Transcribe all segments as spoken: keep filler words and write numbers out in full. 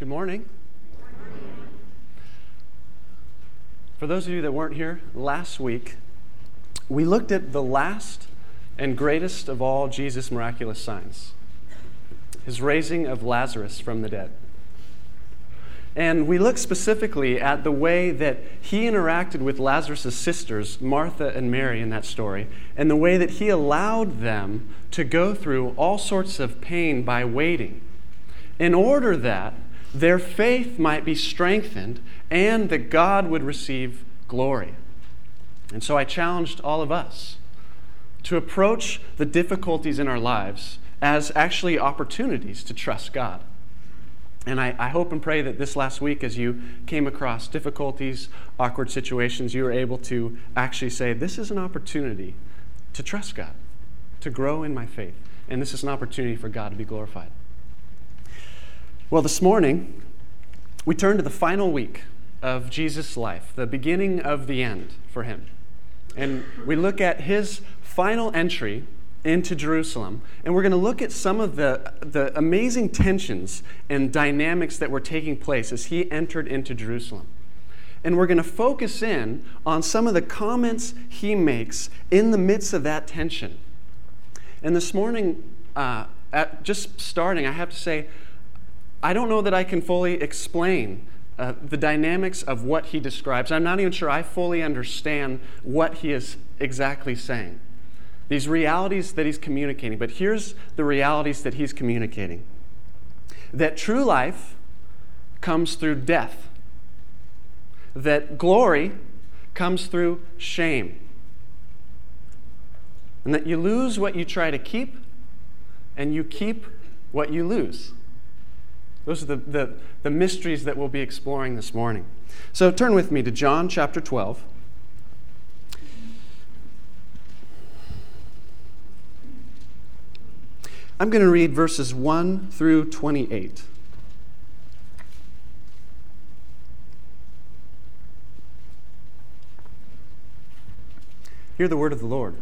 Good morning. For those of you that weren't here, last week we looked at the last and greatest of all Jesus' miraculous signs, his raising of Lazarus from the dead. And we looked specifically at the way that he interacted with Lazarus' sisters, Martha and Mary, in that story, and the way that he allowed them to go through all sorts of pain by waiting, in order that their faith might be strengthened and that God would receive glory. And so I challenged all of us to approach the difficulties in our lives as actually opportunities to trust God. And I, I hope and pray that this last week, as you came across difficulties, awkward situations, you were able to actually say, this is an opportunity to trust God, to grow in my faith. And this is an opportunity for God to be glorified. Well, this morning, we turn to the final week of Jesus' life, the beginning of the end for him. And we look at his final entry into Jerusalem, and we're going to look at some of the, the amazing tensions and dynamics that were taking place as he entered into Jerusalem. And we're going to focus in on some of the comments he makes in the midst of that tension. And this morning, uh, at just starting, I have to say, I don't know that I can fully explain uh, the dynamics of what he describes. I'm not even sure I fully understand what he is exactly saying. These realities that he's communicating. But here's the realities that he's communicating. That true life comes through death. That glory comes through shame. And that you lose what you try to keep, and you keep what you lose. Those are the, the, the mysteries that we'll be exploring this morning. So turn with me to John chapter twelve. I'm going to read verses one through twenty-eight. Hear the word of the Lord.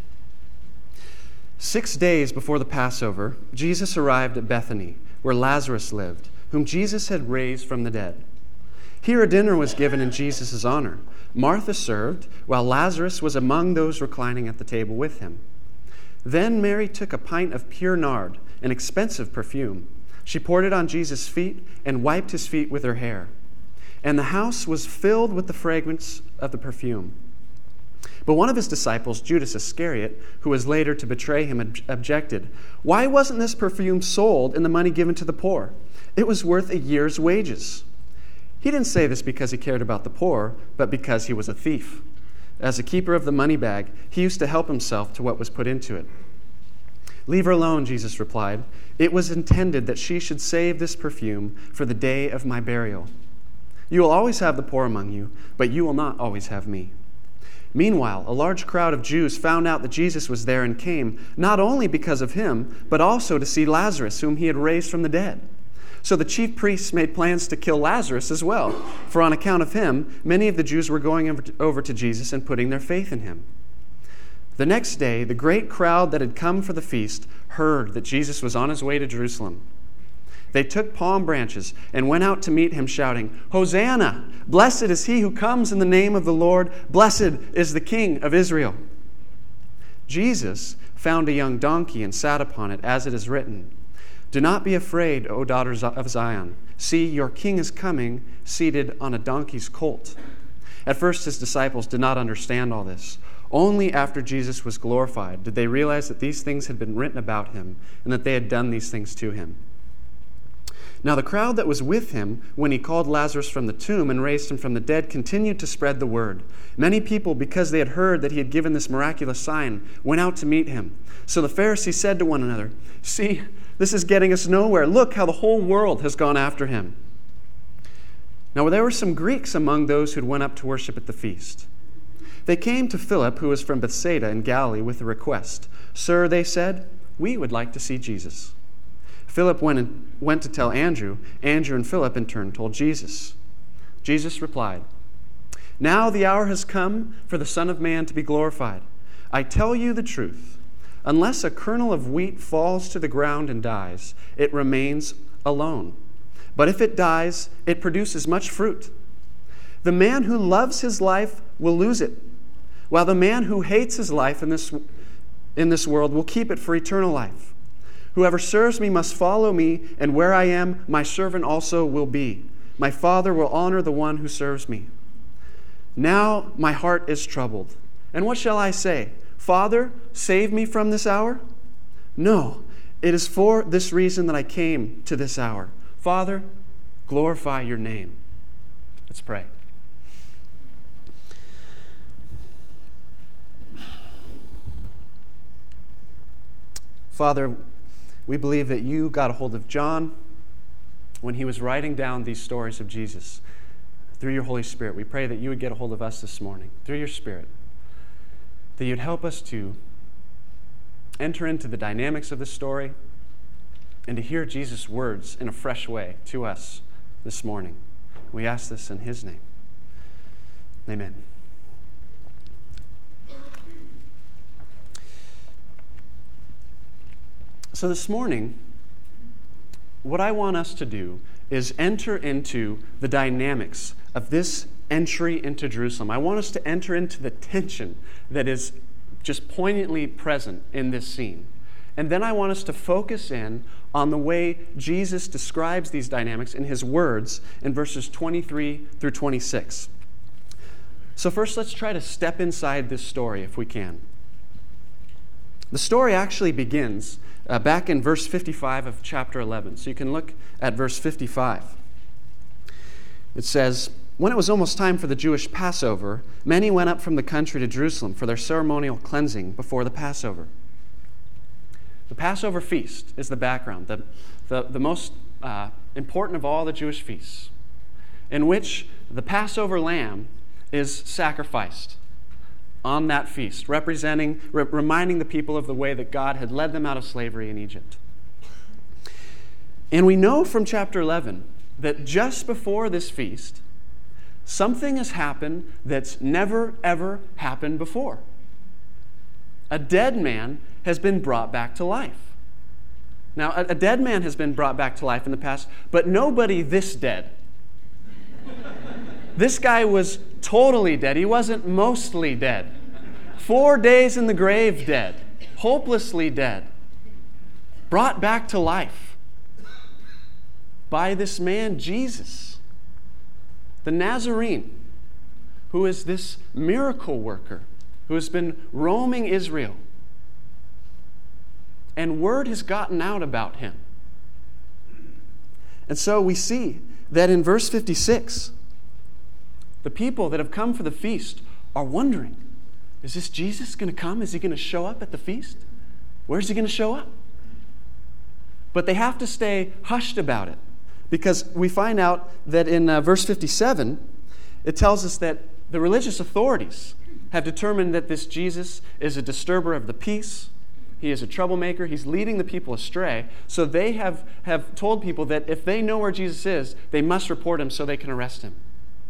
Six days before the Passover, Jesus arrived at Bethany, where Lazarus lived, whom Jesus had raised from the dead. Here a dinner was given in Jesus' honor. Martha served, while Lazarus was among those reclining at the table with him. Then Mary took a pint of pure nard, an expensive perfume. She poured it on Jesus' feet and wiped his feet with her hair. And the house was filled with the fragrance of the perfume. But one of his disciples, Judas Iscariot, who was later to betray him, ob- objected, "Why wasn't this perfume sold and the money given to the poor? It was worth a year's wages." He didn't say this because he cared about the poor, but because he was a thief. As a keeper of the money bag, he used to help himself to what was put into it. "Leave her alone," Jesus replied. "It was intended that she should save this perfume for the day of my burial. You will always have the poor among you, but you will not always have me." Meanwhile, a large crowd of Jews found out that Jesus was there and came, not only because of him, but also to see Lazarus, whom he had raised from the dead. So the chief priests made plans to kill Lazarus as well, for on account of him, many of the Jews were going over to Jesus and putting their faith in him. The next day, the great crowd that had come for the feast heard that Jesus was on his way to Jerusalem. They took palm branches and went out to meet him, shouting, "Hosanna! Blessed is he who comes in the name of the Lord. Blessed is the King of Israel." Jesus found a young donkey and sat upon it, as it is written, "Do not be afraid, O daughters of Zion. See, your king is coming, seated on a donkey's colt." At first, his disciples did not understand all this. Only after Jesus was glorified did they realize that these things had been written about him and that they had done these things to him. Now the crowd that was with him when he called Lazarus from the tomb and raised him from the dead continued to spread the word. Many people, because they had heard that he had given this miraculous sign, went out to meet him. So the Pharisees said to one another, "See, this is getting us nowhere. Look how the whole world has gone after him." Now there were some Greeks among those who went up to worship at the feast. They came to Philip, who was from Bethsaida in Galilee, with a request. "Sir," they said, "we would like to see Jesus." Philip went, and, went to tell Andrew. Andrew and Philip in turn told Jesus. Jesus replied, "Now the hour has come for the Son of Man to be glorified. I tell you the truth. Unless a kernel of wheat falls to the ground and dies, it remains alone. But if it dies, it produces much fruit. The man who loves his life will lose it, while the man who hates his life in this, in this world will keep it for eternal life. Whoever serves me must follow me, and where I am, my servant also will be. My Father will honor the one who serves me. Now my heart is troubled. And what shall I say? Father, save me from this hour? No, it is for this reason that I came to this hour. Father, glorify your name. Let's pray. Father, we believe that you got a hold of John when he was writing down these stories of Jesus through your Holy Spirit. We pray that you would get a hold of us this morning through your Spirit, that you'd help us to enter into the dynamics of the story and to hear Jesus' words in a fresh way to us this morning. We ask this in his name. Amen. So this morning, what I want us to do is enter into the dynamics of this entry into Jerusalem. I want us to enter into the tension that is just poignantly present in this scene. And then I want us to focus in on the way Jesus describes these dynamics in his words in verses twenty-three through twenty-six. So first, let's try to step inside this story if we can. The story actually begins uh, back in verse fifty-five of chapter eleven. So you can look at verse fifty-five. It says, "When it was almost time for the Jewish Passover, many went up from the country to Jerusalem for their ceremonial cleansing before the Passover." The Passover feast is the background, the, the, the most uh, important of all the Jewish feasts, in which the Passover lamb is sacrificed on that feast, representing, re- reminding the people of the way that God had led them out of slavery in Egypt. And we know from chapter eleven that just before this feast, something has happened that's never, ever happened before. A dead man has been brought back to life. Now, a, a dead man has been brought back to life in the past, but nobody this dead. This guy was totally dead. He wasn't mostly dead. Four days in the grave dead. Hopelessly dead. Brought back to life by this man, Jesus, the Nazarene, who is this miracle worker who has been roaming Israel. And word has gotten out about him. And so we see that in verse fifty-six, the people that have come for the feast are wondering, is this Jesus going to come? Is he going to show up at the feast? Where's he going to show up? But they have to stay hushed about it, because we find out that in uh, verse fifty-seven, it tells us that the religious authorities have determined that this Jesus is a disturber of the peace. He is a troublemaker. He's leading the people astray. So they have, have told people that if they know where Jesus is, they must report him so they can arrest him.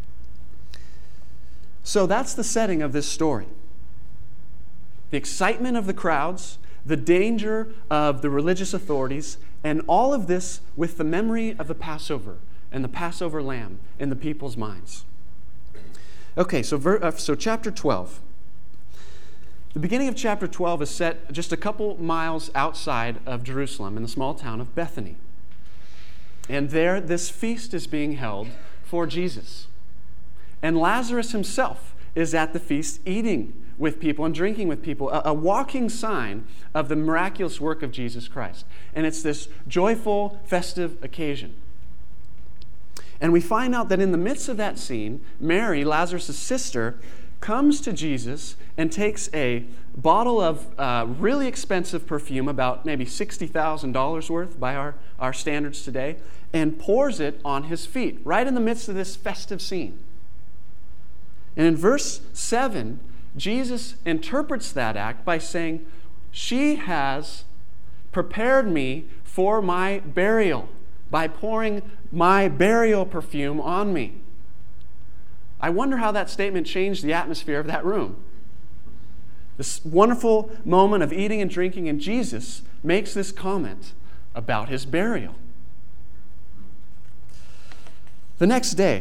So that's the setting of this story. The excitement of the crowds, the danger of the religious authorities, and all of this with the memory of the Passover and the Passover lamb in the people's minds. Okay, so, ver, uh, so chapter twelve. The beginning of chapter twelve is set just a couple miles outside of Jerusalem in the small town of Bethany. And there, this feast is being held for Jesus. And Lazarus himself is at the feast eating with people and drinking with people, a, a walking sign of the miraculous work of Jesus Christ. And it's this joyful, festive occasion. And we find out that in the midst of that scene, Mary, Lazarus' sister, comes to Jesus and takes a bottle of uh, really expensive perfume, about maybe sixty thousand dollars worth by our, our standards today, and pours it on his feet, right in the midst of this festive scene. And in verse seven, Jesus interprets that act by saying, "She has prepared me for my burial by pouring my burial perfume on me." I wonder how that statement changed the atmosphere of that room. This wonderful moment of eating and drinking, and Jesus makes this comment about his burial. The next day,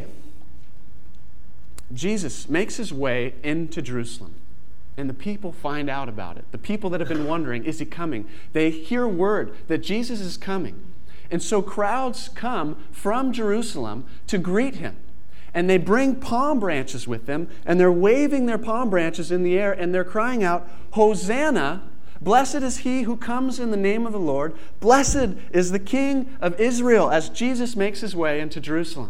Jesus makes his way into Jerusalem, and the people find out about it. The people that have been wondering, is he coming? They hear word that Jesus is coming. And so crowds come from Jerusalem to greet him. And they bring palm branches with them, and they're waving their palm branches in the air, and they're crying out, Hosanna! Blessed is he who comes in the name of the Lord. Blessed is the King of Israel, as Jesus makes his way into Jerusalem.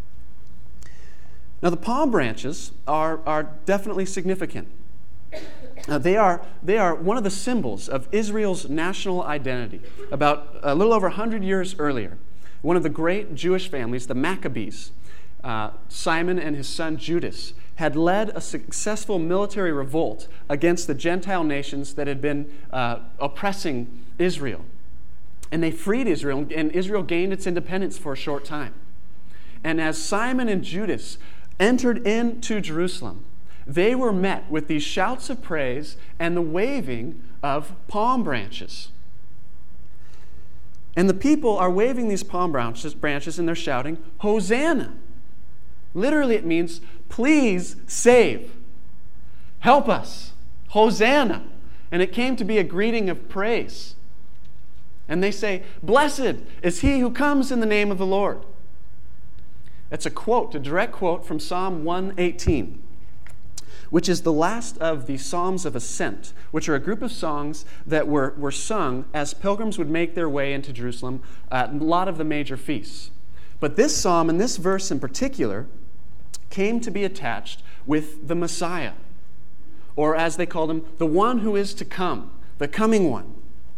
Now, the palm branches are, are definitely significant. Uh, they are, they are one of the symbols of Israel's national identity. About a little over one hundred years earlier, one of the great Jewish families, the Maccabees, uh, Simon and his son Judas, had led a successful military revolt against the Gentile nations that had been uh, oppressing Israel. And they freed Israel, and Israel gained its independence for a short time. And as Simon and Judas entered into Jerusalem, they were met with these shouts of praise and the waving of palm branches. And the people are waving these palm branches, branches and they're shouting, Hosanna. Literally it means, please save. Help us. Hosanna. And it came to be a greeting of praise. And they say, blessed is he who comes in the name of the Lord. That's a quote, a direct quote from Psalm one eighteen, which is the last of the Psalms of Ascent, which are a group of songs that were, were sung as pilgrims would make their way into Jerusalem at a lot of the major feasts. But this psalm and this verse in particular came to be attached with the Messiah, or as they called him, the one who is to come, the coming one.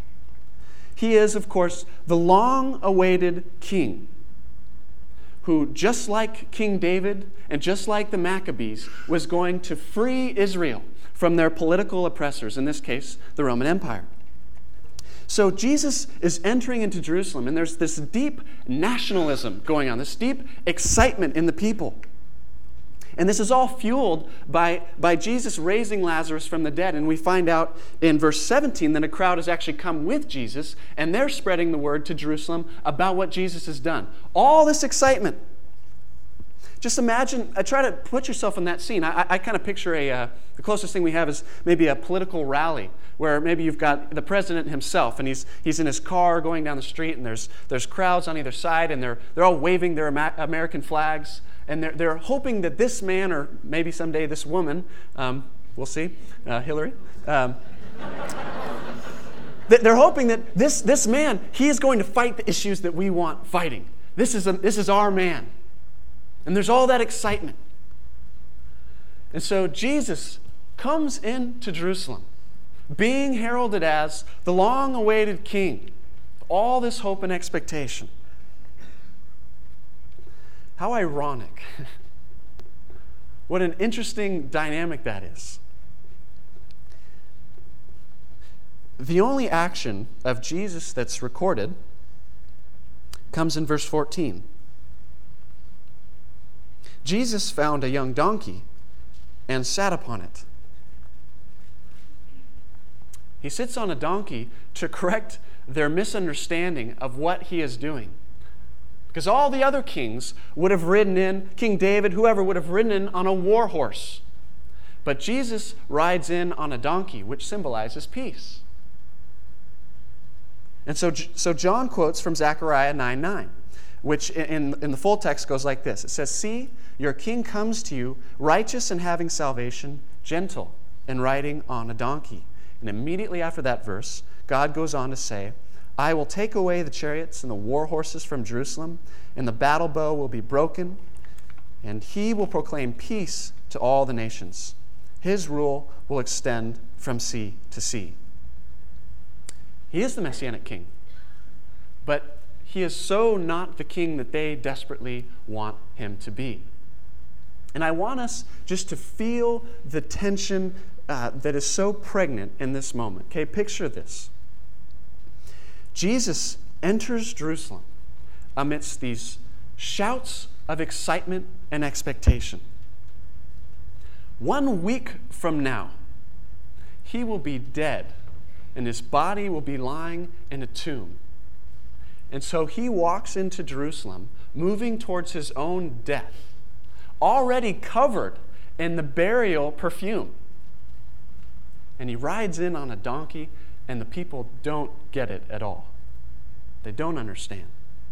He is, of course, the long-awaited king, who, just like King David and just like the Maccabees, was going to free Israel from their political oppressors, in this case, the Roman Empire. So Jesus is entering into Jerusalem, and there's this deep nationalism going on, this deep excitement in the people. And this is all fueled by, by Jesus raising Lazarus from the dead. And we find out in verse seventeen that a crowd has actually come with Jesus, and they're spreading the word to Jerusalem about what Jesus has done. All this excitement. Just imagine, I try to put yourself in that scene. I, I kind of picture a, uh, the closest thing we have is maybe a political rally, where maybe you've got the president himself, and he's he's in his car going down the street, and there's there's crowds on either side, and they're they're all waving their Ama- American flags. And they're, they're hoping that this man, or maybe someday this woman, um, we'll see, uh, Hillary, um, they're hoping that this, this man, he is going to fight the issues that we want fighting. This is, a, this is our man. And there's all that excitement. And so Jesus comes into Jerusalem, being heralded as the long-awaited king. All this hope and expectation. How ironic. What an interesting dynamic that is. The only action of Jesus that's recorded comes in verse fourteen. Jesus found a young donkey and sat upon it. He sits on a donkey to correct their misunderstanding of what he is doing. Because all the other kings would have ridden in, King David, whoever would have ridden in on a war horse. But Jesus rides in on a donkey, which symbolizes peace. And so, so John quotes from Zechariah nine nine, which in, in the full text goes like this. It says, see, your king comes to you, righteous and having salvation, gentle and riding on a donkey. And immediately after that verse, God goes on to say, I will take away the chariots and the war horses from Jerusalem, and the battle bow will be broken, and he will proclaim peace to all the nations. His rule will extend from sea to sea. He is the Messianic king, but he is so not the king that they desperately want him to be. And I want us just to feel the tension uh, that is so pregnant in this moment. Okay, picture this. Jesus enters Jerusalem amidst these shouts of excitement and expectation. One week from now, he will be dead, and his body will be lying in a tomb. And so he walks into Jerusalem, moving towards his own death, already covered in the burial perfume. And he rides in on a donkey, and the people don't get it at all. They don't understand.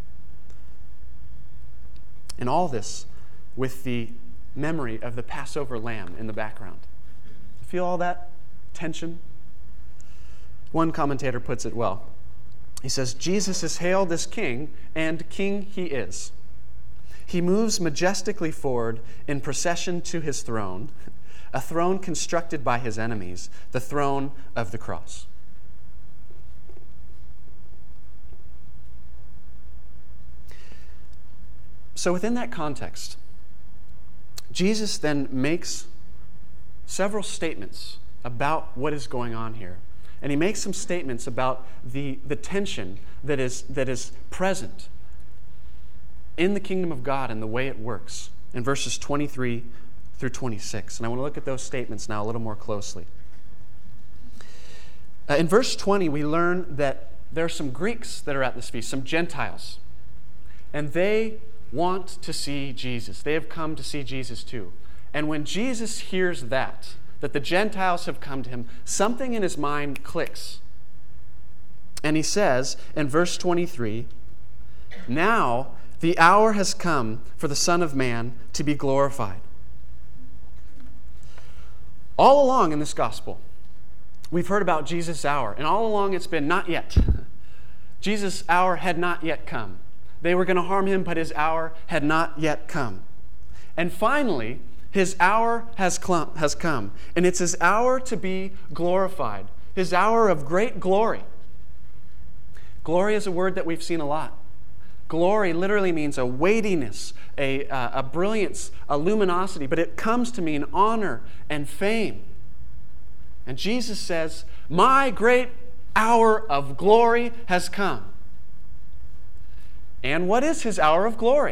And all this with the memory of the Passover lamb in the background. Feel all that tension? One commentator puts it well. He says, Jesus is hailed as king, and king he is. He moves majestically forward in procession to his throne, a throne constructed by his enemies, the throne of the cross. So within that context, Jesus then makes several statements about what is going on here. And he makes some statements about the, the tension that is, that is present in the kingdom of God and the way it works in verses twenty-three through twenty-six. And I want to look at those statements now a little more closely. Uh, in verse twenty, we learn that there are some Greeks that are at this feast, some Gentiles. And they want to see Jesus. They have come to see Jesus too. And when Jesus hears that, that the Gentiles have come to him, something in his mind clicks. And he says in verse twenty-three, "Now the hour has come for the Son of Man to be glorified." All along in this gospel, we've heard about Jesus' hour, and all along it's been not yet. Jesus' hour had not yet come. They were going to harm him, but his hour had not yet come. And finally, his hour has come, and it's his hour to be glorified, his hour of great glory. Glory is a word that we've seen a lot. Glory literally means a weightiness, a, uh, a brilliance, a luminosity, but it comes to mean honor and fame. And Jesus says, "My great hour of glory has come." And what is his hour of glory?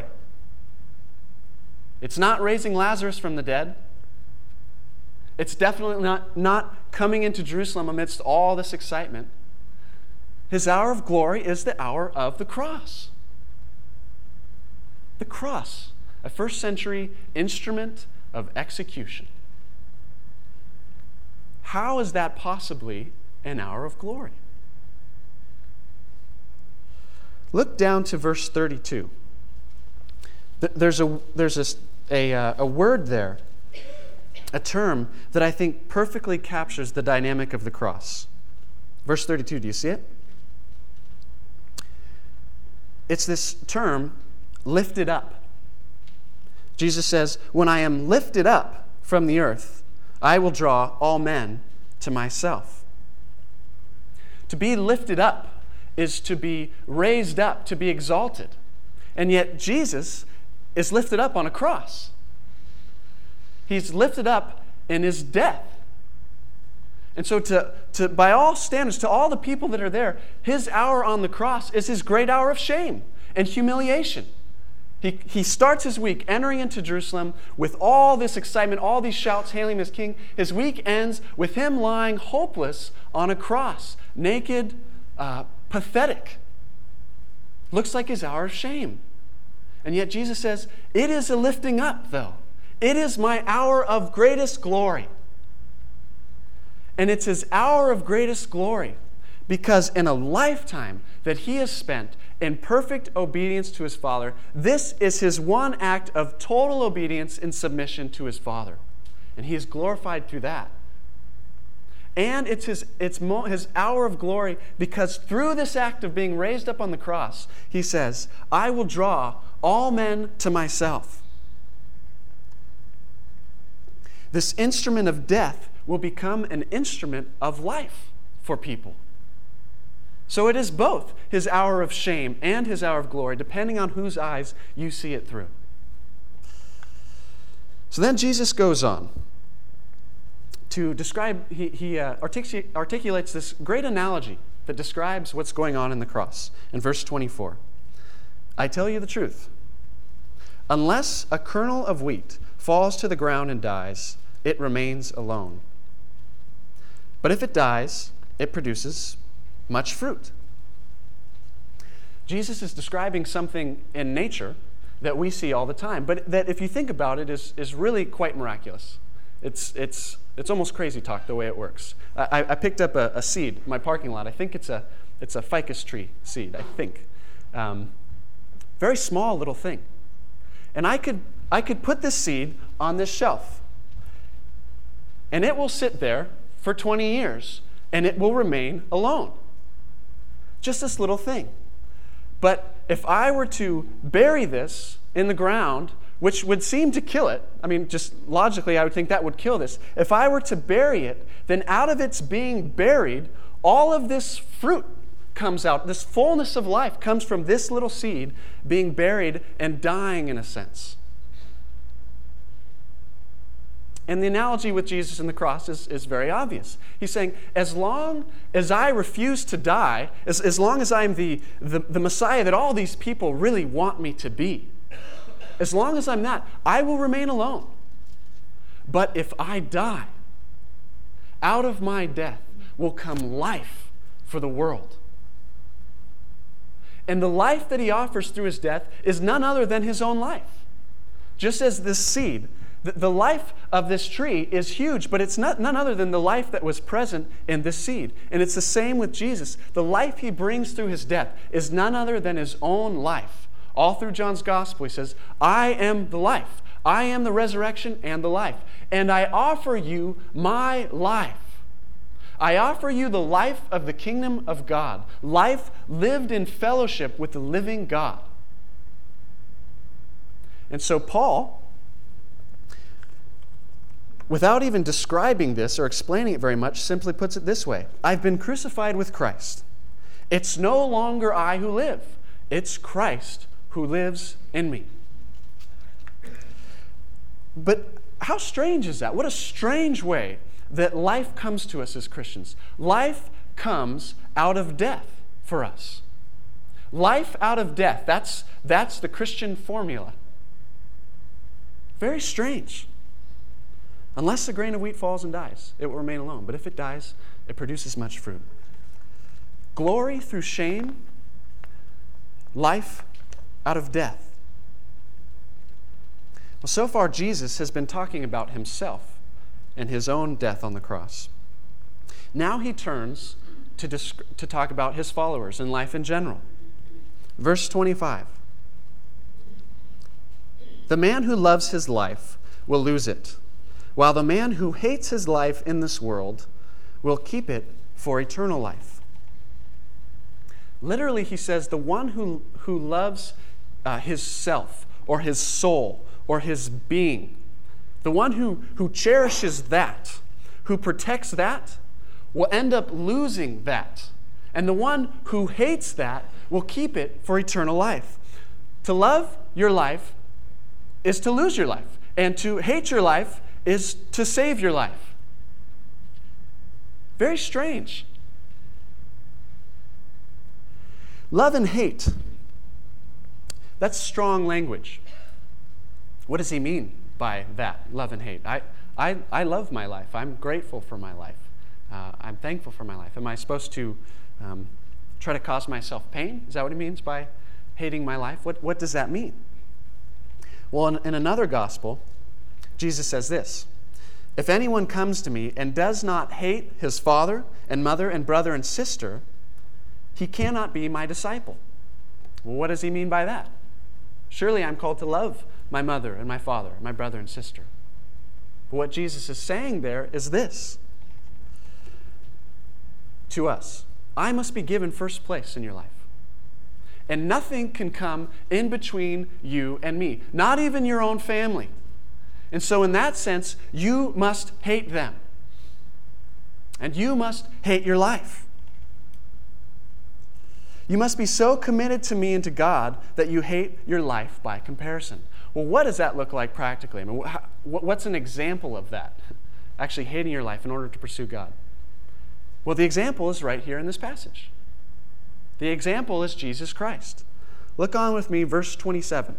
It's not raising Lazarus from the dead. It's definitely not, not coming into Jerusalem amidst all this excitement. His hour of glory is the hour of the cross. The cross, a first century instrument of execution. How is that possibly an hour of glory? Look down to verse thirty-two. There's a there's a, a, a word there, a term that I think perfectly captures the dynamic of the cross. Verse thirty-two, do you see it? It's this term, lifted up. Jesus says, "When I am lifted up from the earth, I will draw all men to myself." To be lifted up is to be raised up, to be exalted. And yet Jesus is lifted up on a cross. He's lifted up in his death. And so to, to by all standards, to all the people that are there, his hour on the cross is his great hour of shame and humiliation. He, he starts his week entering into Jerusalem with all this excitement, all these shouts hailing him as king. His week ends with him lying hopeless on a cross, naked, uh, pathetic. Looks like his hour of shame. And yet Jesus says, it is a lifting up, though. It is my hour of greatest glory. And it's his hour of greatest glory because in a lifetime that he has spent in perfect obedience to his Father, this is his one act of total obedience and submission to his Father. And he is glorified through that. And it's his, it's mo- his hour of glory because through this act of being raised up on the cross, he says, I will draw all men to myself. This instrument of death will become an instrument of life for people. So it is both his hour of shame and his hour of glory, depending on whose eyes you see it through. So then Jesus goes on to describe, he, he uh, artic- articulates this great analogy that describes what's going on in the cross. In verse twenty-four, I tell you the truth. Unless a kernel of wheat falls to the ground and dies, it remains alone. But if it dies, it produces much fruit. Jesus is describing something in nature that we see all the time, but that if you think about it is, is really quite miraculous. It's, it's, it's almost crazy talk the way it works. I, I picked up a, a seed in my parking lot. I think it's a, it's a ficus tree seed, I think. Um, very small little thing. And I could, I could put this seed on this shelf, and it will sit there for twenty years, and it will remain alone. Just this little thing. But if I were to bury this in the ground, which would seem to kill it, I mean, just logically, I would think that would kill this. If I were to bury it, then out of its being buried, all of this fruit comes out. This fullness of life comes from this little seed being buried and dying in a sense. And the analogy with Jesus and the cross is, is very obvious. He's saying, as long as I refuse to die, as, as long as I'm the, the, the Messiah that all these people really want me to be, as long as I'm that, I will remain alone. But if I die, out of my death will come life for the world. And the life that he offers through his death is none other than his own life. Just as this seed, the, the life of this tree is huge, but it's not, none other than the life that was present in this seed. And it's the same with Jesus. The life he brings through his death is none other than his own life. All through John's gospel, he says, I am the life. I am the resurrection and the life. And I offer you my life. I offer you the life of the kingdom of God. Life lived in fellowship with the living God. And so Paul, without even describing this or explaining it very much, simply puts it this way. I've been crucified with Christ. It's no longer I who live. It's Christ who lives in me. But how strange is that? What a strange way that life comes to us as Christians. Life comes out of death for us. Life out of death. That's, that's the Christian formula. Very strange. Unless a grain of wheat falls and dies, it will remain alone. But if it dies, it produces much fruit. Glory through shame. Life out of death. Well, so far Jesus has been talking about himself and his own death on the cross. Now he turns to, disc- to talk about his followers and life in general. Verse twenty-five. The man who loves his life will lose it, while the man who hates his life in this world will keep it for eternal life. Literally, he says, the one who, who loves uh, his self or his soul or his being, the one who, who cherishes that, who protects that, will end up losing that. And the one who hates that will keep it for eternal life. To love your life is to lose your life. And to hate your life is to save your life. Very strange. Love and hate. That's strong language. What does he mean by that, love and hate? I, I, I love my life. I'm grateful for my life. Uh, I'm thankful for my life. Am I supposed to um, try to cause myself pain? Is that what he means by hating my life? What, what does that mean? Well, in, in another gospel, Jesus says this: if anyone comes to me and does not hate his father and mother and brother and sister, he cannot be my disciple. Well, what does he mean by that? Surely I'm called to love my mother and my father, my brother and sister. But what Jesus is saying there is this to us: I must be given first place in your life. And nothing can come in between you and me, not even your own family. And so in that sense, you must hate them. And you must hate your life. You must be so committed to me and to God that you hate your life by comparison. Well, what does that look like practically? I mean, what's an example of that? Actually hating your life in order to pursue God. Well, the example is right here in this passage. The example is Jesus Christ. Look on with me, verse twenty-seven.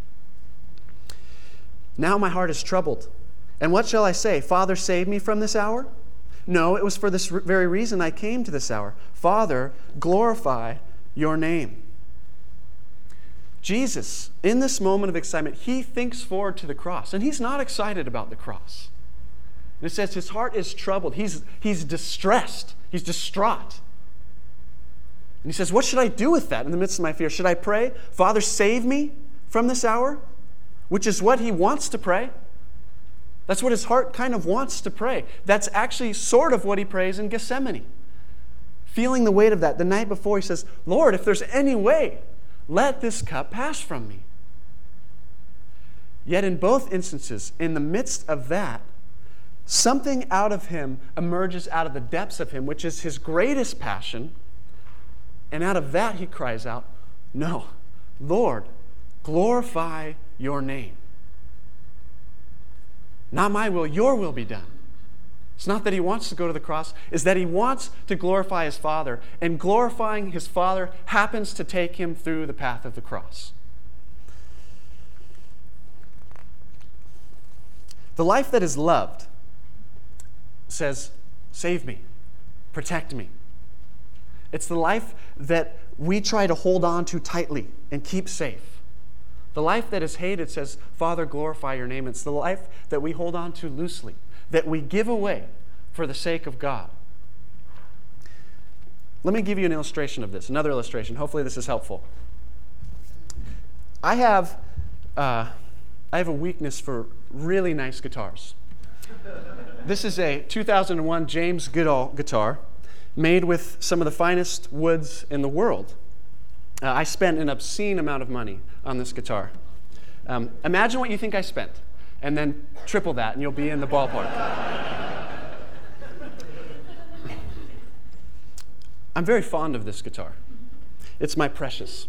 Now my heart is troubled. And what shall I say? Father, save me from this hour? No, it was for this very reason I came to this hour. Father, glorify your name. Jesus, in this moment of excitement, he thinks forward to the cross. And he's not excited about the cross. And it says his heart is troubled. He's, he's distressed. He's distraught. And he says, what should I do with that in the midst of my fear? Should I pray, Father, save me from this hour? Which is what he wants to pray. That's what his heart kind of wants to pray. That's actually sort of what he prays in Gethsemane. Feeling the weight of that. The night before, he says, Lord, if there's any way, let this cup pass from me. Yet in both instances, in the midst of that, something out of him emerges out of the depths of him, which is his greatest passion. And out of that he cries out, no, Lord, glorify your name. Not my will, your will be done. It's not that he wants to go to the cross, it's that he wants to glorify his Father. And glorifying his Father happens to take him through the path of the cross. The life that is loved says, save me, protect me. It's the life that we try to hold on to tightly and keep safe. The life that is hated says, Father, glorify your name. It's the life that we hold on to loosely, that we give away for the sake of God. Let me give you an illustration of this, another illustration. Hopefully this is helpful. I have, uh, I have a weakness for really nice guitars. This is a two thousand one James Goodall guitar made with some of the finest woods in the world. Uh, I spent an obscene amount of money on this guitar. Um, imagine what you think I spent, and then triple that, and you'll be in the ballpark. I'm very fond of this guitar. It's my precious.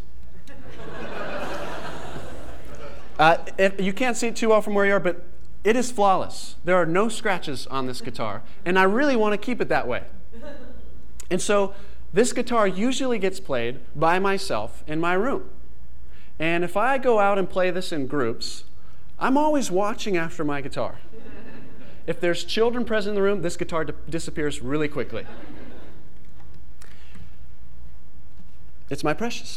Uh, if, you can't see it too well from where you are, but it is flawless. There are no scratches on this guitar, and I really want to keep it that way. And so this guitar usually gets played by myself in my room. And if I go out and play this in groups, I'm always watching after my guitar. If there's children present in the room, this guitar di- disappears really quickly. It's my precious.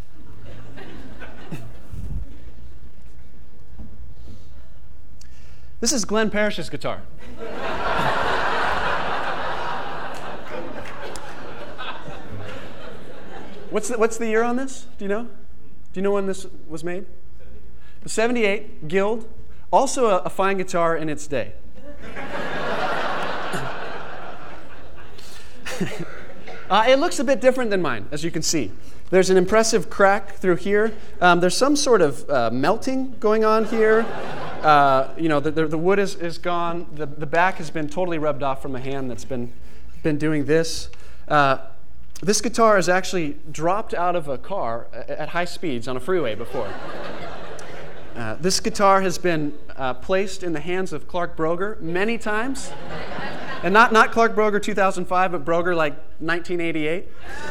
This is Glenn Parrish's guitar. What's the, what's the year on this? Do you know? Do you know when this was made? seventy-eight, Guild. Also a, a fine guitar in its day. uh, it looks a bit different than mine, as you can see. There's an impressive crack through here. Um, there's some sort of uh, melting going on here. Uh, you know, the, the, the wood is, is gone. The, the back has been totally rubbed off from a hand that's been, been doing this. Uh, This guitar is actually dropped out of a car at high speeds on a freeway before. Uh, this guitar has been uh, placed in the hands of Clark Broger many times. And not, not Clark Broger two thousand five, but Broger like nineteen eighty-eight.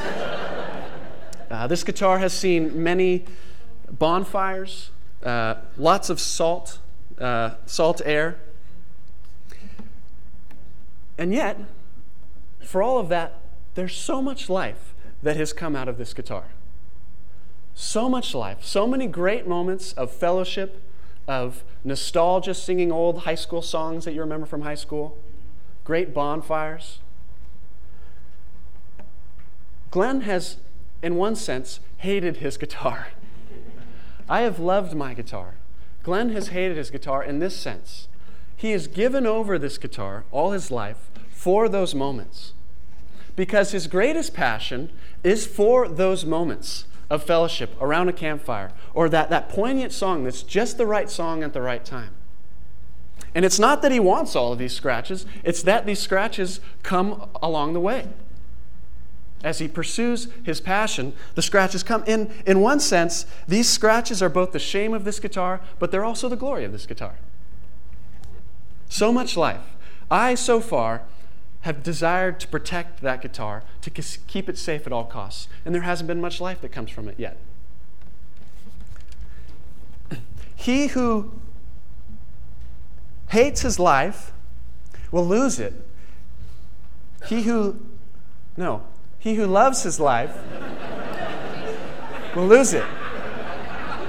Uh, this guitar has seen many bonfires, uh, lots of salt, uh, salt air. And yet, for all of that, there's so much life that has come out of this guitar. So much life. So many great moments of fellowship, of nostalgia, singing old high school songs that you remember from high school. Great bonfires. Glenn has, in one sense, hated his guitar. I have loved my guitar. Glenn has hated his guitar in this sense. He has given over this guitar all his life for those moments. Because his greatest passion is for those moments of fellowship around a campfire, or that, that poignant song that's just the right song at the right time. And it's not that he wants all of these scratches, it's that these scratches come along the way. As he pursues his passion, the scratches come. In, in one sense, these scratches are both the shame of this guitar, but they're also the glory of this guitar. So much life. I, so far, have desired to protect that guitar, to keep it safe at all costs. And there hasn't been much life that comes from it yet. He who hates his life will lose it. He who, no, he who loves his life will lose it.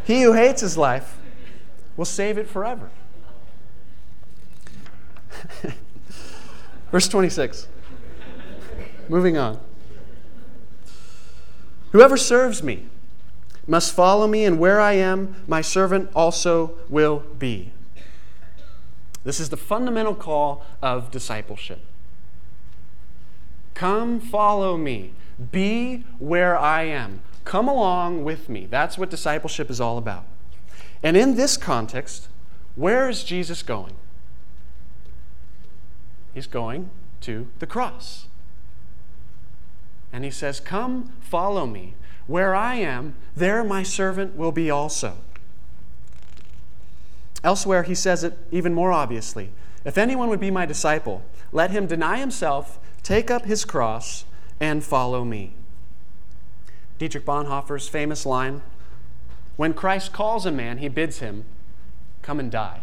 He who hates his life will save it forever. Verse twenty-six. Moving on. Whoever serves me must follow me, and where I am, my servant also will be. This is the fundamental call of discipleship. Come follow me. Be where I am. Come along with me. That's what discipleship is all about. And in this context, where is Jesus going? He's going to the cross. And he says, come follow me. Where I am, there my servant will be also. Elsewhere, he says it even more obviously. If anyone would be my disciple, let him deny himself, take up his cross, and follow me. Dietrich Bonhoeffer's famous line, when Christ calls a man, he bids him, come and die.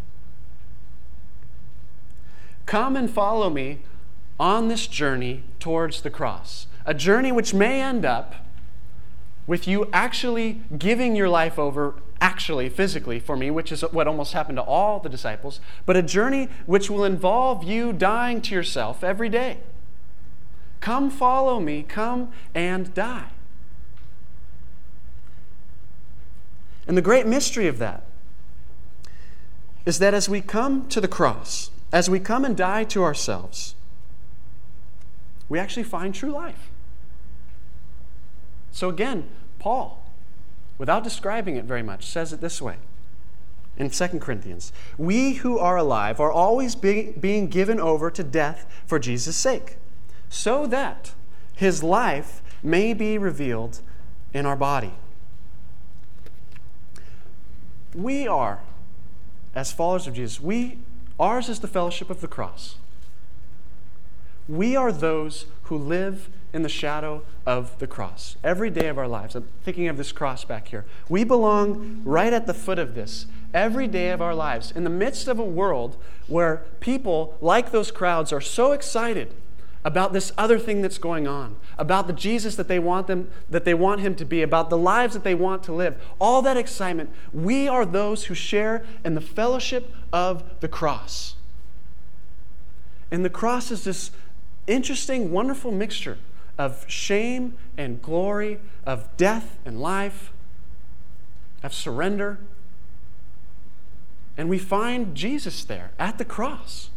Come and follow me on this journey towards the cross. A journey which may end up with you actually giving your life over, actually, physically, for me, which is what almost happened to all the disciples, but a journey which will involve you dying to yourself every day. Come follow me, come and die. And the great mystery of that is that as we come to the cross, as we come and die to ourselves, we actually find true life. So again, Paul, without describing it very much, says it this way in Second Corinthians. We who are alive are always be, being given over to death for Jesus' sake, so that his life may be revealed in our body. We are, as followers of Jesus, we ours is the fellowship of the cross. We are those who live in the shadow of the cross every day of our lives. I'm thinking of this cross back here. We belong right at the foot of this every day of our lives, in the midst of a world where people, like those crowds, are so excited about this other thing that's going on, about the Jesus that they want them, that they want him to be, about the lives that they want to live. All that excitement, we are those who share in the fellowship of the cross. And the cross is this interesting, wonderful mixture of shame and glory, of death and life, of surrender. And we find Jesus there at the cross.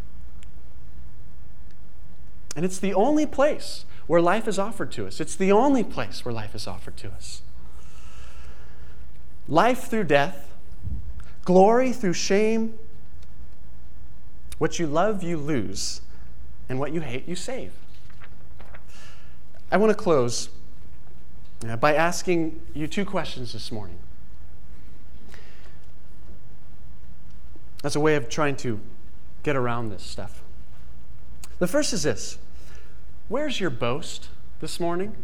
And it's the only place where life is offered to us. It's the only place where life is offered to us. Life through death, glory through shame. What you love, you lose. And what you hate, you save. I want to close by asking you two questions this morning. As a way of trying to get around this stuff. The first is this. Where's your boast this morning?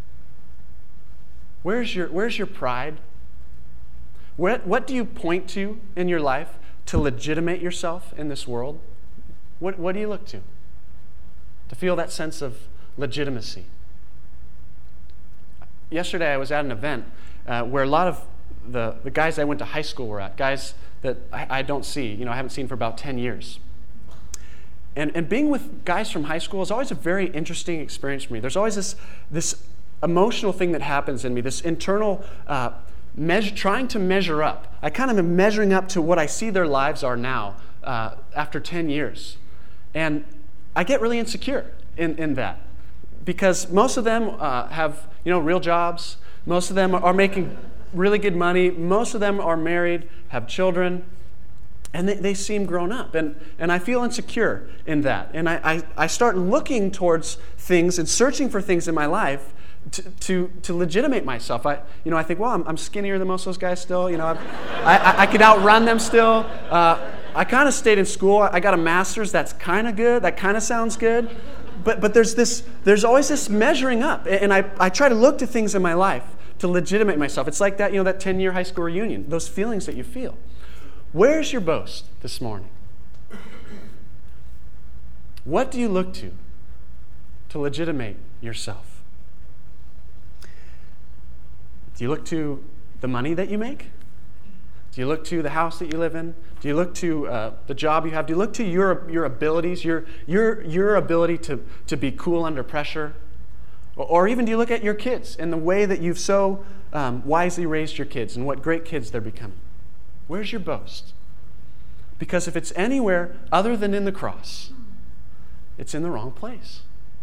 Where's your, where's your pride? What, what do you point to in your life to legitimate yourself in this world? What, what do you look to? To feel that sense of legitimacy. Yesterday I was at an event uh, where a lot of the, the guys I went to high school were at, guys that I, I don't see, you know, I haven't seen for about ten years. And, and being with guys from high school is always a very interesting experience for me. There's always this, this emotional thing that happens in me, this internal uh, measure, trying to measure up. I kind of am measuring up to what I see their lives are now uh, after ten years. And I get really insecure in, in that because most of them uh, have, you know, real jobs. Most of them are making really good money. Most of them are married, have children. And they, they seem grown up. And, and I feel insecure in that. And I, I, I start looking towards things and searching for things in my life to, to, to legitimate myself. I, you know, I think, well, I'm, I'm skinnier than most of those guys still. You know, I've, I, I, I can outrun them still. Uh, I kind of stayed in school. I got a master's. That's kind of good. That kind of sounds good. But, but there's, this, there's always this measuring up. And I, I try to look to things in my life to legitimate myself. It's like that, you know, that ten-year high school reunion, those feelings that you feel. Where's your boast this morning? What do you look to to legitimate yourself? Do you look to the money that you make? Do you look to the house that you live in? Do you look to uh, the job you have? Do you look to your, your abilities, your, your, your ability to, to be cool under pressure? Or, or even do you look at your kids and the way that you've so um, wisely raised your kids and what great kids they're becoming? Where's your boast? Because if it's anywhere other than in the cross, it's in the wrong place.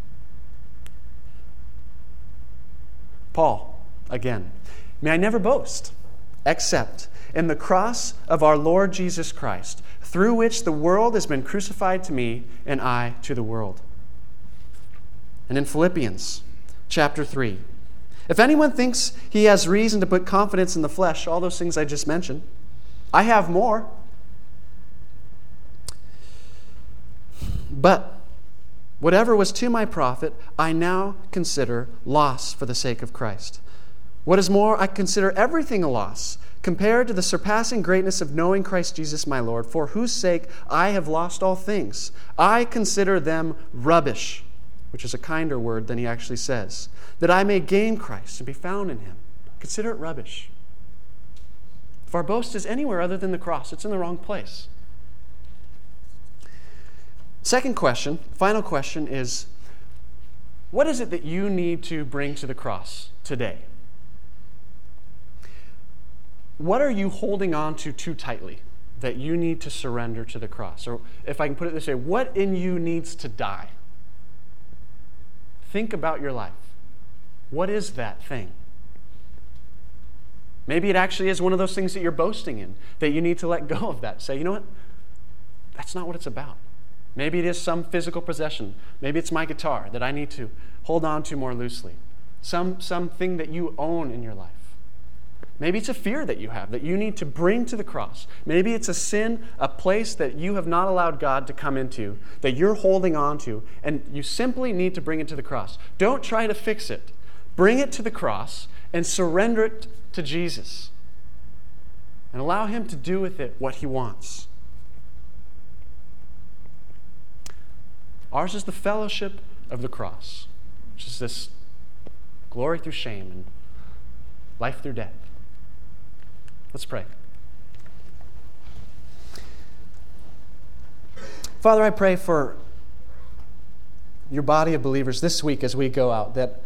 Paul, again, may I never boast, except in the cross of our Lord Jesus Christ, through which the world has been crucified to me and I to the world. And in Philippians chapter three, if anyone thinks he has reason to put confidence in the flesh, all those things I just mentioned, I have more. But whatever was to my profit, I now consider loss for the sake of Christ. What is more, I consider everything a loss, compared to the surpassing greatness of knowing Christ Jesus my Lord, for whose sake I have lost all things. I consider them rubbish, which is a kinder word than he actually says, that I may gain Christ and be found in him. Consider it rubbish. If our boast is anywhere other than the cross, it's in the wrong place. Second question, final question is, what is it that you need to bring to the cross today? What are you holding on to too tightly that you need to surrender to the cross? Or if I can put it this way, what in you needs to die? Think about your life. What is that thing? Maybe it actually is one of those things that you're boasting in, that you need to let go of that. Say, you know what? That's not what it's about. Maybe it is some physical possession. Maybe it's my guitar that I need to hold on to more loosely. Some something that you own in your life. Maybe it's a fear that you have that you need to bring to the cross. Maybe it's a sin, a place that you have not allowed God to come into, that you're holding on to, and you simply need to bring it to the cross. Don't try to fix it. Bring it to the cross and surrender it to Jesus. And allow him to do with it what he wants. Ours is the fellowship of the cross, which is this glory through shame and life through death. Let's pray. Father, I pray for your body of believers this week as we go out, that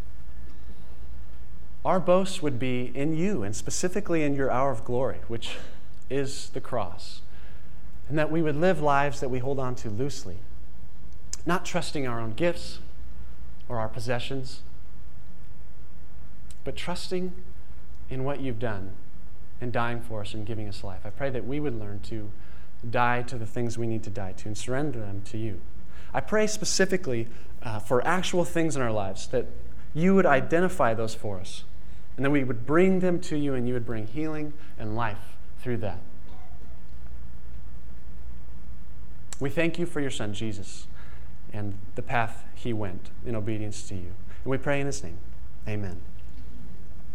our boast would be in you and specifically in your hour of glory, which is the cross, and that we would live lives that we hold on to loosely, not trusting our own gifts or our possessions, but trusting in what you've done and dying for us and giving us life. I pray that we would learn to die to the things we need to die to and surrender them to you. I pray specifically uh, for actual things in our lives, that you would identify those for us, and that we would bring them to you and you would bring healing and life through that. We thank you for your Son, Jesus, and the path he went in obedience to you. And we pray in his name. Amen.